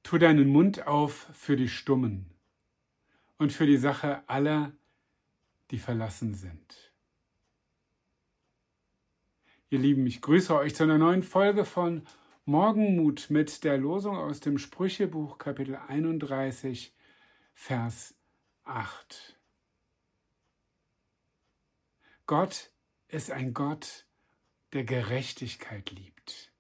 Tu deinen Mund auf für die Stummen und für die Sache aller, die verlassen sind. Ihr Lieben, ich grüße euch zu einer neuen Folge von Morgenmut mit der Losung aus dem Sprüchebuch Kapitel 31, Vers 8. Gott ist ein Gott, der Gerechtigkeit liebt.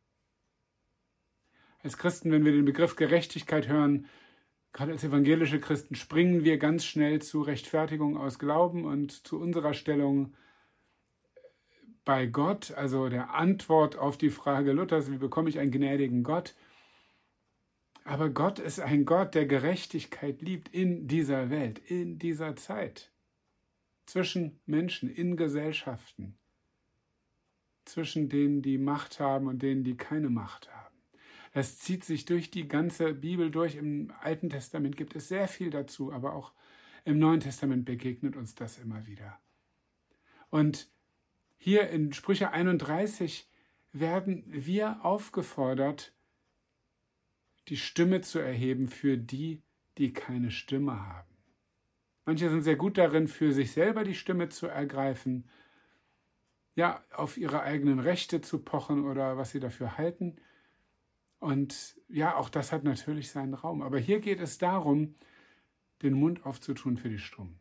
Als Christen, wenn wir den Begriff Gerechtigkeit hören, gerade als evangelische Christen, springen wir ganz schnell zu Rechtfertigung aus Glauben und zu unserer Stellung bei Gott, also der Antwort auf die Frage Luthers, wie bekomme ich einen gnädigen Gott? Aber Gott ist ein Gott, der Gerechtigkeit liebt in dieser Welt, in dieser Zeit, zwischen Menschen, in Gesellschaften, zwischen denen, die Macht haben und denen, die keine Macht haben. Es zieht sich durch die ganze Bibel durch. Im Alten Testament gibt es sehr viel dazu, aber auch im Neuen Testament begegnet uns das immer wieder. Und hier in Sprüche 31 werden wir aufgefordert, die Stimme zu erheben für die, die keine Stimme haben. Manche sind sehr gut darin, für sich selber die Stimme zu ergreifen, ja, auf ihre eigenen Rechte zu pochen oder was sie dafür halten. Und ja, auch das hat natürlich seinen Raum. Aber hier geht es darum, den Mund aufzutun für die Stummen.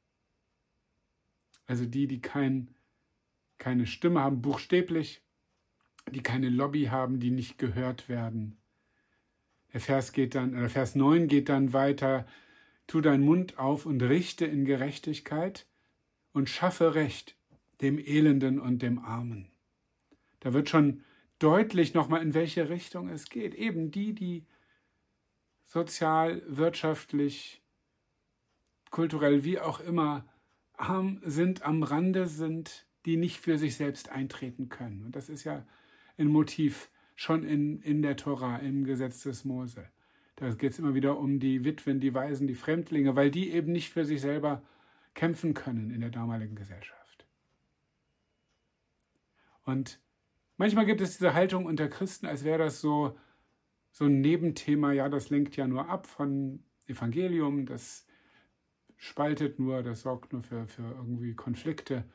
Also die keine Stimme haben, buchstäblich, die keine Lobby haben, die nicht gehört werden. Der Vers 9 geht dann weiter: Tu deinen Mund auf und richte in Gerechtigkeit und schaffe Recht dem Elenden und dem Armen. Da wird schon deutlich nochmal, in welche Richtung es geht. Eben die sozial, wirtschaftlich, kulturell, wie auch immer, arm sind, am Rande sind, die nicht für sich selbst eintreten können. Und das ist ja ein Motiv schon in der Tora, im Gesetz des Mose. Da geht es immer wieder um die Witwen, die Waisen, die Fremdlinge, weil die eben nicht für sich selber kämpfen können in der damaligen Gesellschaft. Und manchmal gibt es diese Haltung unter Christen, als wäre das so ein Nebenthema. Ja, das lenkt ja nur ab von Evangelium, das spaltet nur, das sorgt nur für irgendwie Konflikte.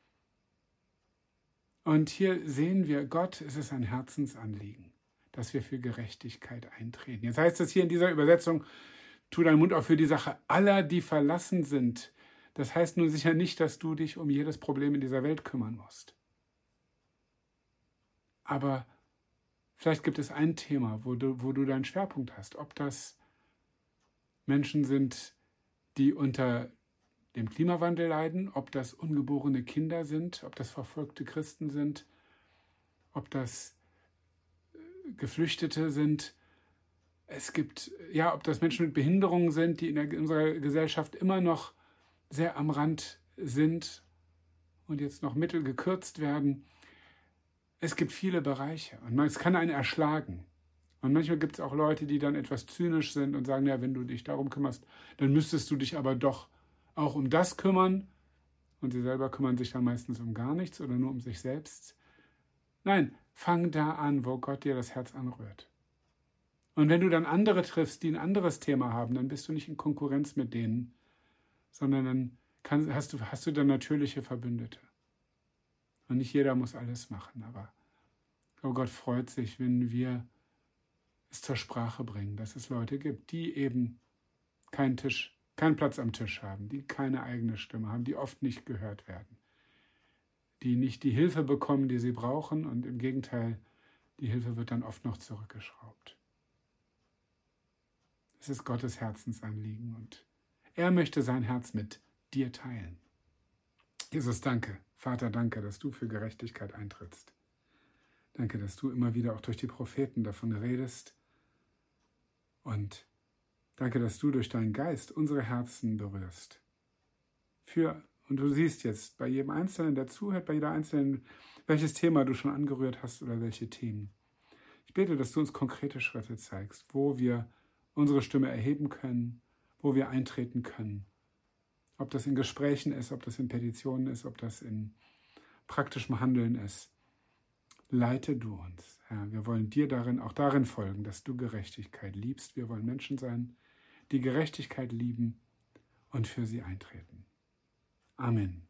Und hier sehen wir, Gott, es ist ein Herzensanliegen, dass wir für Gerechtigkeit eintreten. Jetzt heißt es hier in dieser Übersetzung: Tu deinen Mund auf für die Sache aller, die verlassen sind. Das heißt nun sicher nicht, dass du dich um jedes Problem in dieser Welt kümmern musst. Aber vielleicht gibt es ein Thema, wo du deinen Schwerpunkt hast. Ob das Menschen sind, die unter dem Klimawandel leiden, ob das ungeborene Kinder sind, ob das verfolgte Christen sind, ob das Geflüchtete sind. Ob das Menschen mit Behinderungen sind, die in unserer Gesellschaft immer noch sehr am Rand sind und jetzt noch Mittel gekürzt werden. Es gibt viele Bereiche und es kann einen erschlagen. Und manchmal gibt es auch Leute, die dann etwas zynisch sind und sagen, ja, wenn du dich darum kümmerst, dann müsstest du dich aber doch auch um das kümmern. Und sie selber kümmern sich dann meistens um gar nichts oder nur um sich selbst. Nein, fang da an, wo Gott dir das Herz anrührt. Und wenn du dann andere triffst, die ein anderes Thema haben, dann bist du nicht in Konkurrenz mit denen, sondern dann hast du dann natürliche Verbündete. Und nicht jeder muss alles machen, aber Gott freut sich, wenn wir es zur Sprache bringen, dass es Leute gibt, die eben keinen Platz am Tisch haben, die keine eigene Stimme haben, die oft nicht gehört werden, die nicht die Hilfe bekommen, die sie brauchen, und im Gegenteil, die Hilfe wird dann oft noch zurückgeschraubt. Es ist Gottes Herzensanliegen und er möchte sein Herz mit dir teilen. Jesus, danke. Vater, danke, dass du für Gerechtigkeit eintrittst. Danke, dass du immer wieder auch durch die Propheten davon redest. Und danke, dass du durch deinen Geist unsere Herzen berührst. Und du siehst jetzt bei jedem Einzelnen, der zuhört, bei jeder Einzelnen, welches Thema du schon angerührt hast oder welche Themen. Ich bete, dass du uns konkrete Schritte zeigst, wo wir unsere Stimme erheben können, wo wir eintreten können. Ob das in Gesprächen ist, ob das in Petitionen ist, ob das in praktischem Handeln ist. leite du uns. Herr, wir wollen dir auch darin folgen, dass du Gerechtigkeit liebst. Wir wollen Menschen sein, die Gerechtigkeit lieben und für sie eintreten. Amen.